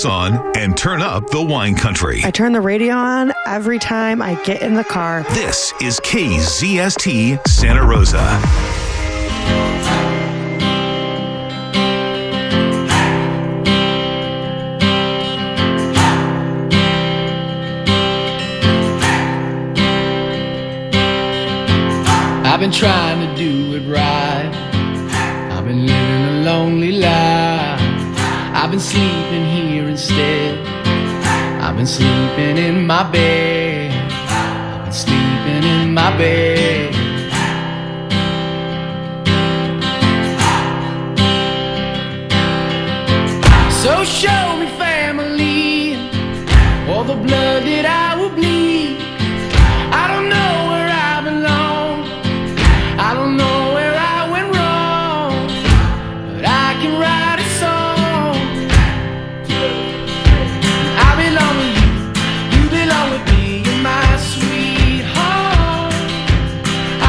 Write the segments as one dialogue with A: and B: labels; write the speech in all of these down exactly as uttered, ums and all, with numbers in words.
A: On and turn up the wine country.
B: I turn the radio on every time I get in the car.
A: This is K Z S T Santa Rosa.
C: I've been trying to do it right. I've been living a lonely life. I've been sleeping here instead. I've been sleeping in my bed. I've been sleeping in my bed. So show me family, all the blood that I will bleed. I don't know where I belong. I don't know where I went wrong, but I can write a song. I belong with you, you belong with me, you're my sweetheart.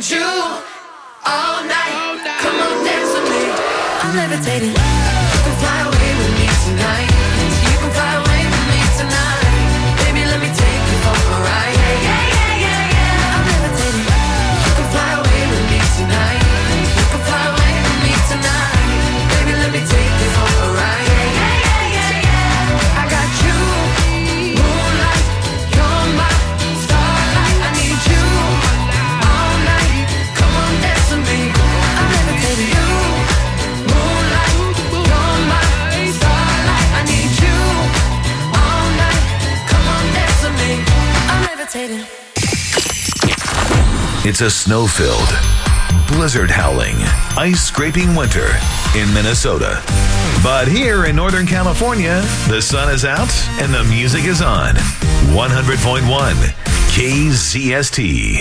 D: you all night. Come on, dance with me. I'm levitating. You can fly away with me tonight. You can fly away with me tonight. Baby, let me take you for a ride. Yeah, yeah, yeah, yeah, yeah. I'm levitating. You can fly away with me tonight. You can fly away with me tonight. Baby, let me take you for a ride. Yeah, yeah, yeah, yeah, yeah. I got you, moonlight. You're my starlight. I need you all night. Come on, dance with me. I'm levitating. You, moonlight. You're my starlight. I need you all night. Come on, dance with me. I'm levitating.
A: It's a snow-filled, blizzard howling, ice-scraping winter in Minnesota. But here in Northern California, the sun is out and the music is on. one hundred point one K Z S T.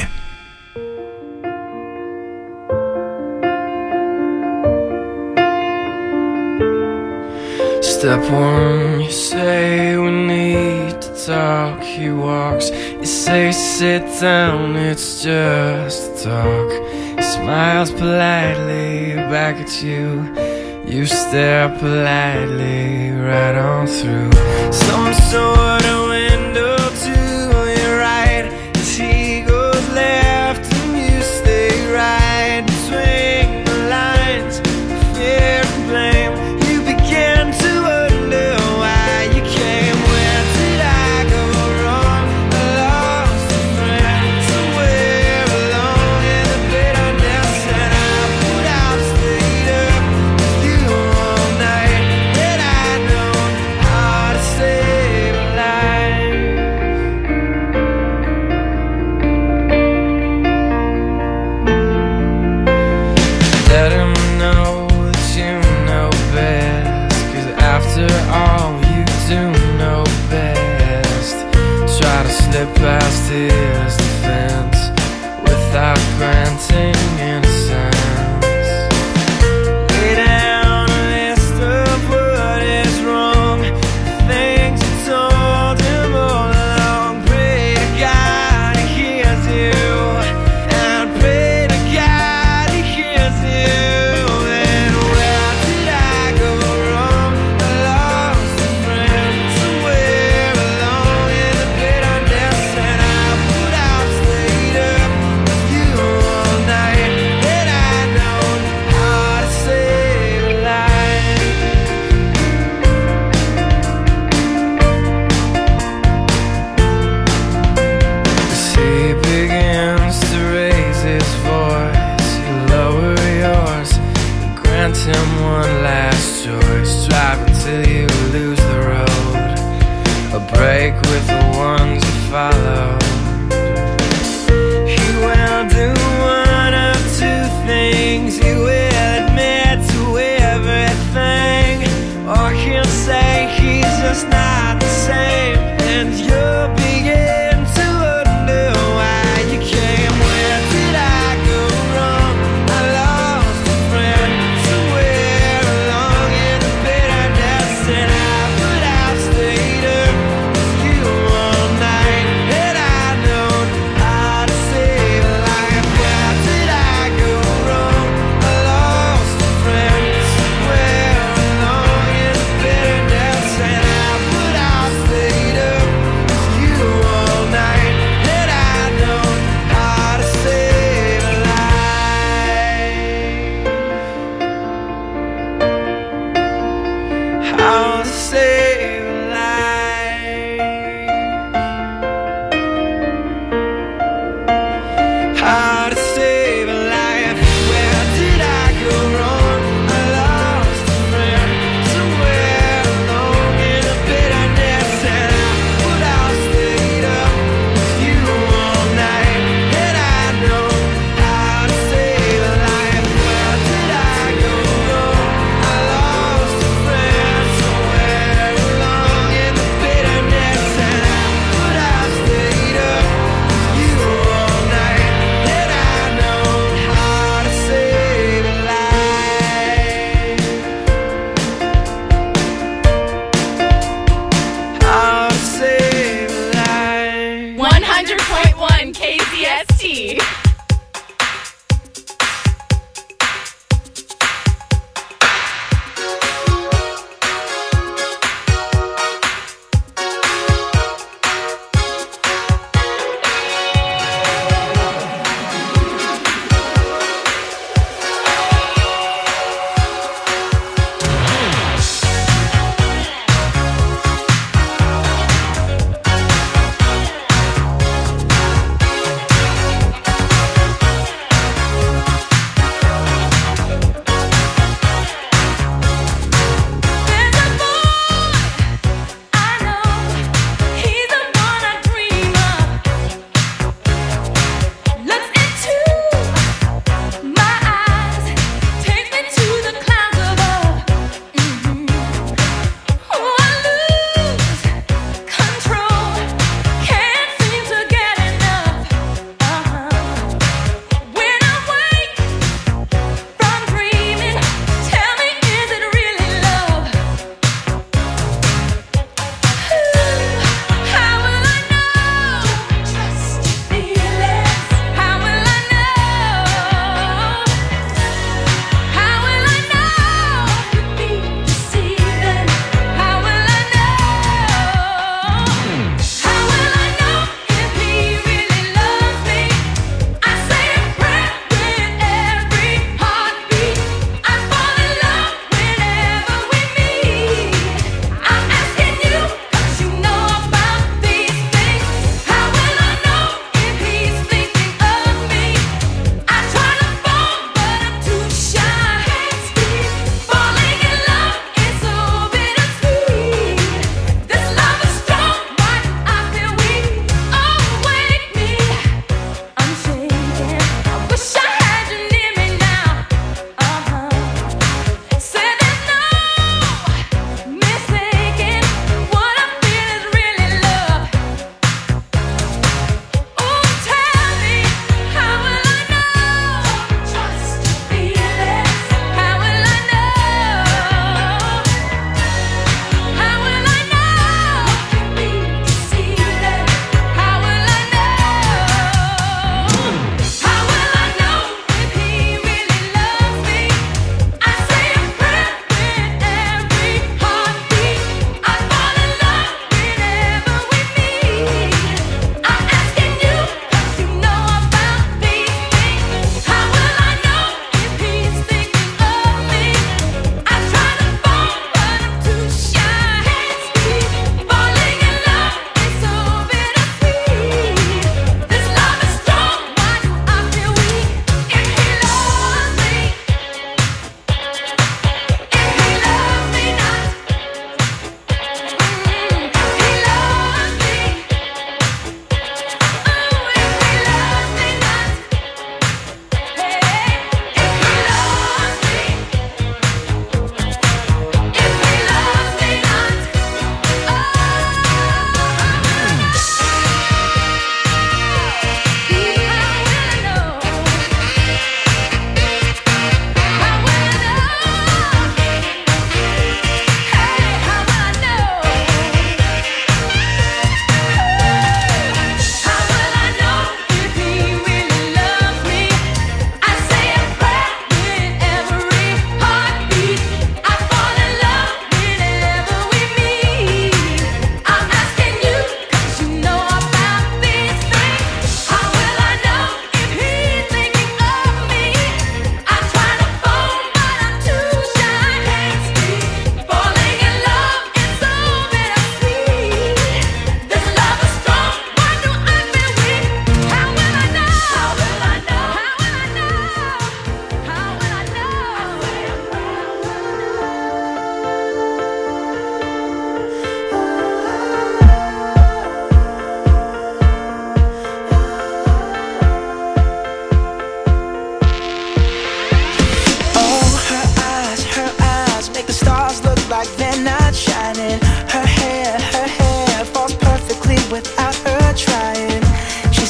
C: Step one, you say we need to talk. He walks, you say sit down, it's just talk. He smiles politely back at you. You stare politely right on through some sort of window to your right. As he goes left and you stay right between the lines of fear and blame. You begin to wonder why you came. Where did I go wrong? I lost a friend somewhere alone in the bitterness, and I put out, stayed up with you all night. Had I known how to save a life. Let him know that you know best, 'cause after all you do know best. Try to slip past his defense without granting innocence. Lay down a list of what is wrong, the things you told him all along. Pray to God he hears you, and pray to God he hears you. Then where did I go wrong? I lost a friend somewhere alone in the bitterness, and I put out, stayed up with you all night. Had I known how to save a life. As he begins to raise his voice, you lower yours and grant him one last choice. Drive until you lose the road, a break with the ones you follow. He will do one of two things. He will admit to everything, or he'll say he's just not the same, and you'll begin to wonder why you came. Where did I go wrong? I lost a friend somewhere along in the bitterness, and I put out, stayed up with you all night. Had I known how to save a life. Where did I go wrong? I lost a friend somewhere along in the bitterness, and I put out, stayed up with you all night. Had I known how to save a life. How to save a life. How to save a life. Where did I go wrong? I lost a friend somewhere along in the bitterness, and I put out, stayed up with you all night. Had I known how to save a life. Where did I go wrong? I lost a friend somewhere along in the bitterness, and I put out, stayed up with you all night. Had I known how to save a life. How to save a life.
E: one hundred point one K Z S T.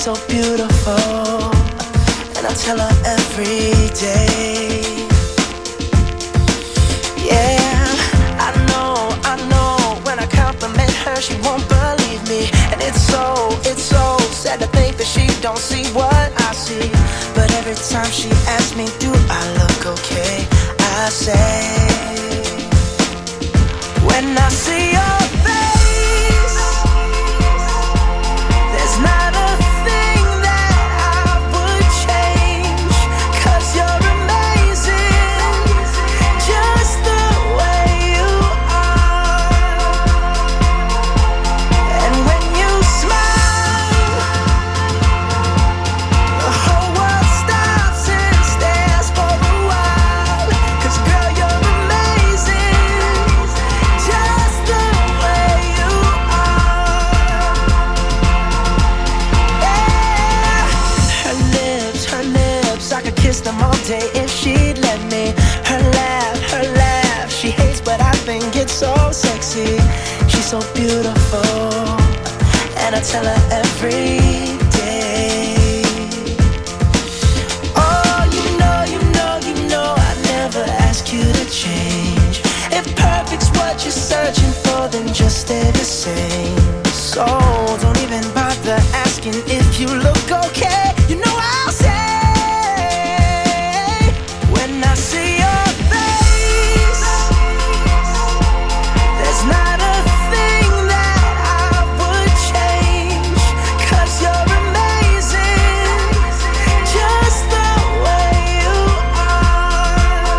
E: so beautiful, and I tell her every day. Yeah, I know, I know, when I compliment her, she won't believe me. And it's so, it's so sad to think that she don't see what I see. But every time she asks me, do I look okay? I say, when I see your face, there's not a thing that I would change. 'Cause you're amazing, just the way you are. And when you smile, the whole world stops and stares for a while. 'Cause girl, you're amazing, just the way you are. Yeah. Her lips, her lips, I could kiss them all day if she'd let me. Her laugh, her laugh, she hates but I think it's so sexy. She's so beautiful, and I tell her every day. Oh, you know, you know, you know I never ask you to change. If perfect's what you're searching for, then just stay the same. So don't even bother asking if you look okay. You know I'll say, when I see your face, there's not a thing that I would change. 'Cause you're amazing, just the way you are.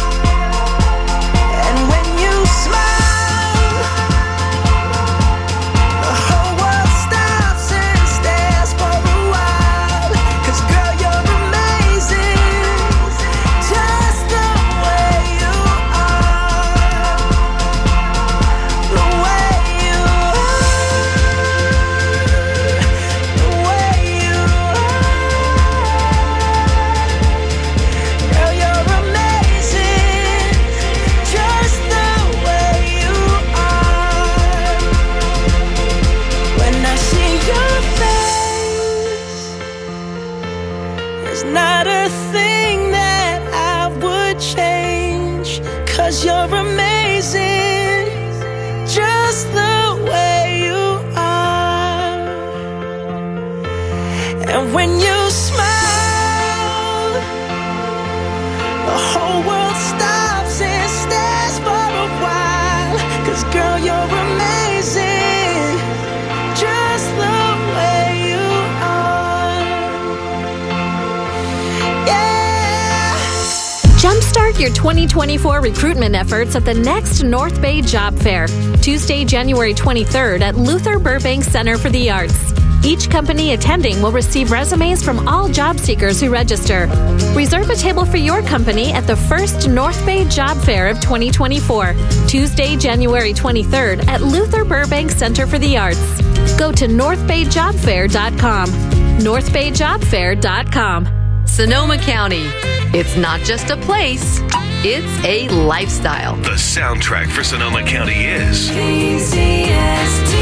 E: And when you smile, the whole world stops and stares for a while. 'Cause girl, you're amazing, just the way you are. The way you are, the way you are. Girl, you're amazing, just the way you are. When I see your face, there's not a thing that I would change. 'Cause you're amazing, just the way you are. And when you smile, the whole world stops and stares for a while. 'Cause girl, you're amazing, just the way you are. Yeah.
F: Jumpstart your twenty twenty-four recruitment efforts at the next North Bay Job Fair, Tuesday, January twenty-third at Luther Burbank Center for the Arts. Each company attending will receive resumes from all job seekers who register. Reserve a table for your company at the first North Bay Job Fair of twenty twenty-four, Tuesday, January twenty-third at Luther Burbank Center for the Arts. Go to north bay job fair dot com. north bay job fair dot com.
G: Sonoma County. It's not just a place, it's a lifestyle.
A: The soundtrack for Sonoma County is
D: K Z S T.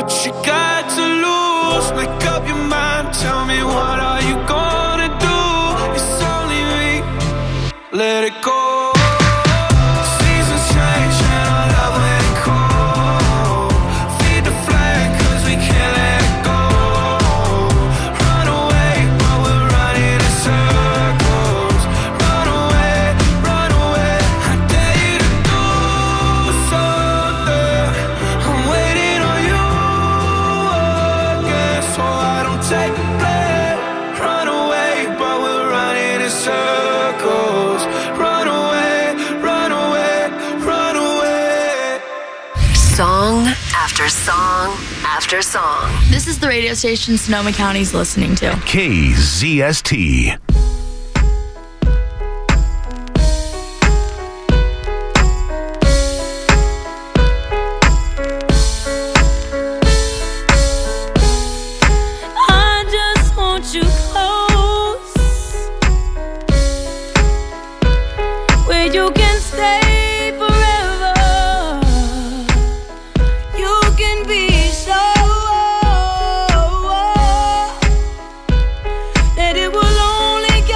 C: what you got to lose? Make up your mind, tell me what are you gonna do? It's only me, let it go. Seasons change and our love went cold. Feed the flame cause we can't let it go. Run away but we're running in circles. Run away, run away, I dare you to do something. I'm waiting on you again, so I don't take the blame. Run away but we're running in circles. Run away, run away, run away.
G: Song after song after song.
H: This is the radio station Sonoma County's listening to.
A: K Z S T.
I: I just want you close, where you can stay forever. You can be sure that it will only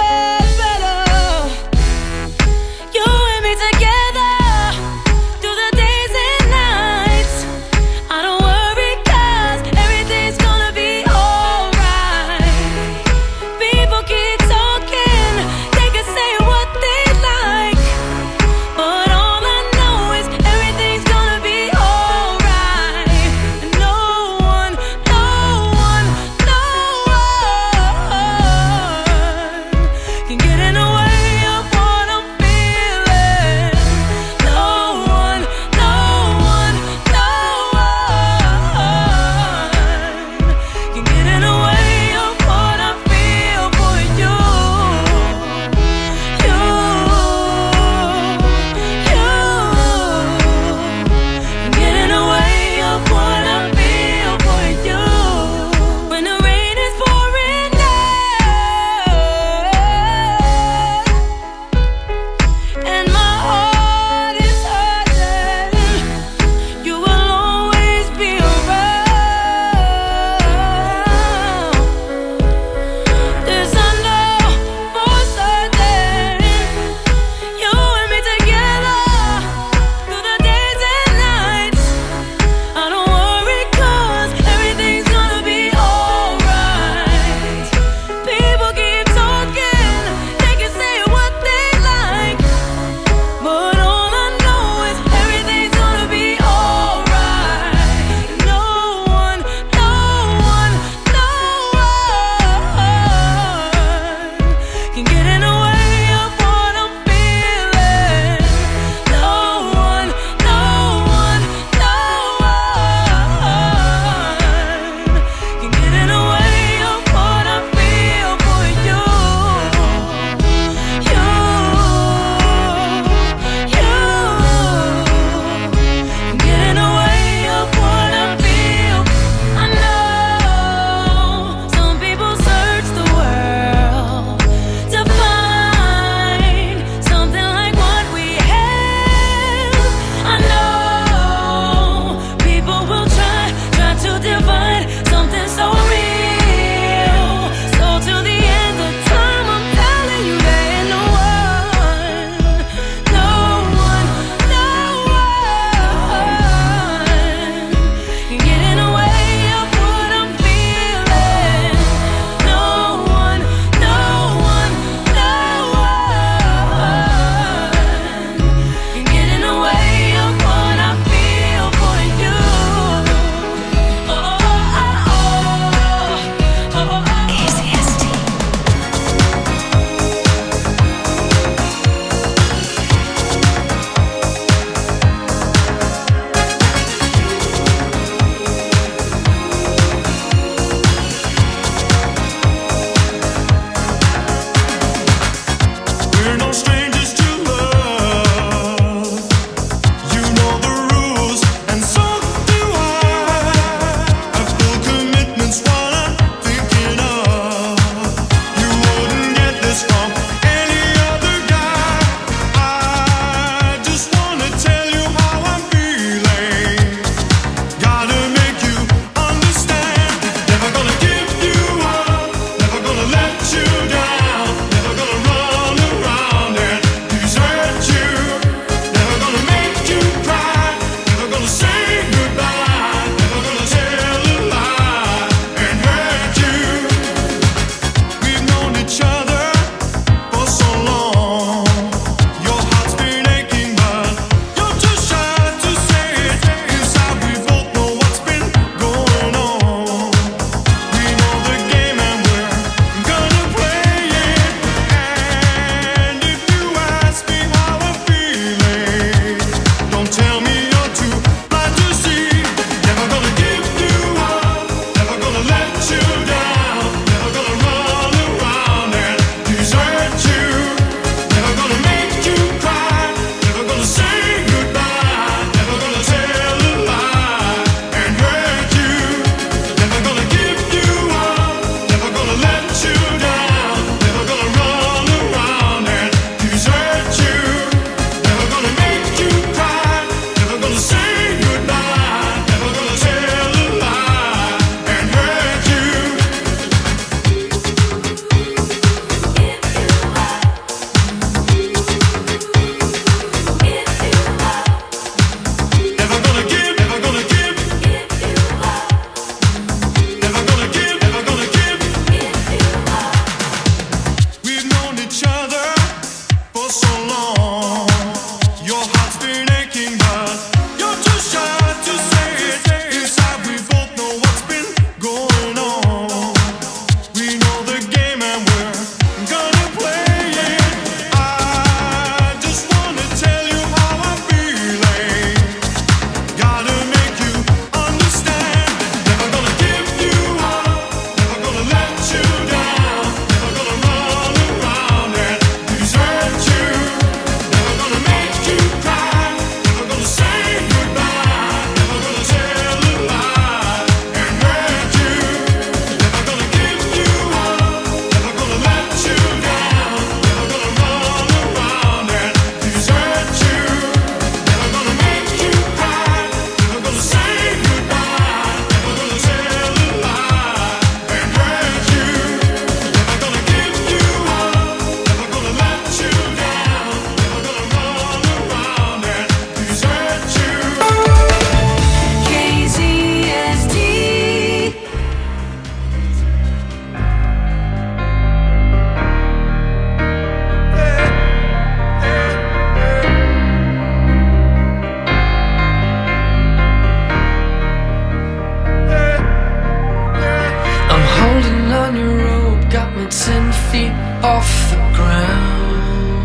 D: ten feet off the ground.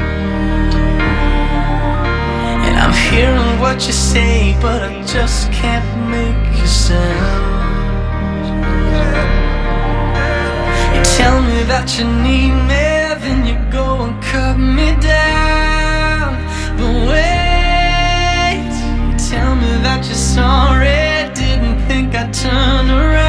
D: And I'm hearing what you say, but I just can't make a sound. You tell me that you need me, then you go and cut me down. But wait, you tell me that you're sorry, didn't think I'd turn around.